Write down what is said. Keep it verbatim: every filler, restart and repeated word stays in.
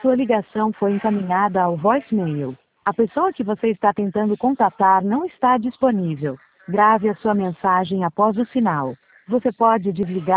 Sua ligação foi encaminhada ao voicemail. A pessoa que você está tentando contatar não está disponível. Grave a sua mensagem após o sinal. Você pode desligar